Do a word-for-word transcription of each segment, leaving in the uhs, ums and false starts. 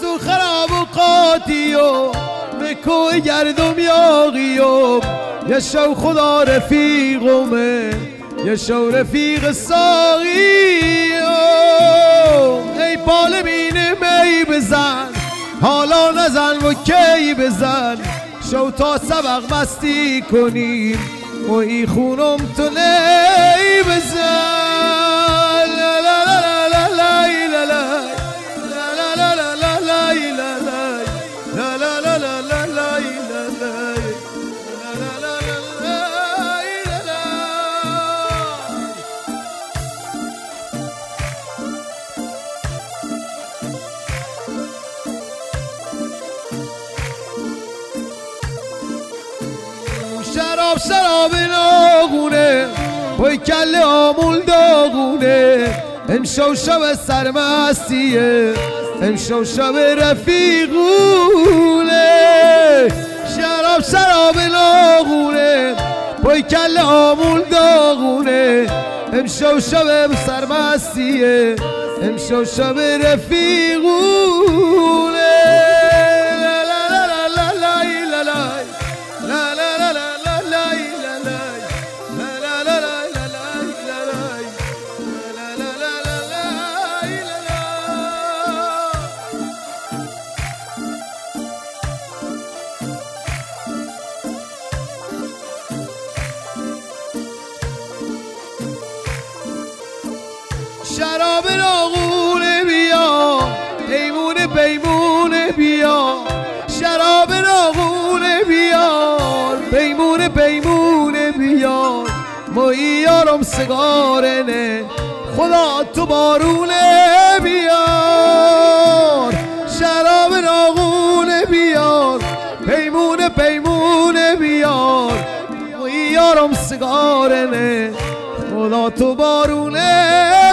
تو خراب و قاطی و مکوی گردم یاغی و یه شو خدا رفیقمه یه شو رفیق ساقی ای پال بینه می بزن حالا نزن و کی بزن شو تا سبق مستی کنیم و ای خونم تو نی بزن لا لا لا لا لا لا لا لا لا لا لا لا لا لا لا لا لا شراب شراب ناغونه پای کله آمول داغونه امشو شب سرمستیه امشو شب رفیقونه شراب شراب ناغونه پای کله آمول داغونه امشو شب سرمستیه امشو شب رفیقونه شراب ناغونه بیا پیمونه پیمونه بیا شراب ناغونه بیار پیمونه پیمونه بیار مایی یارم سگاره نه خدا تو بارونه بیار شراب ناغونه بیار پیمونه پیمونه بیار مایی یارم سگاره نه خدا تو بارونه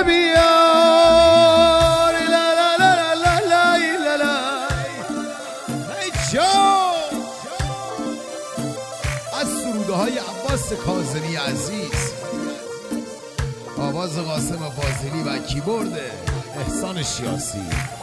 بیار لا لا لا لا لا لا لا ای جان از سروده های عباس کاظمی عزیز آواز قاسم فاضلی و کیبورد احسان شیاسی.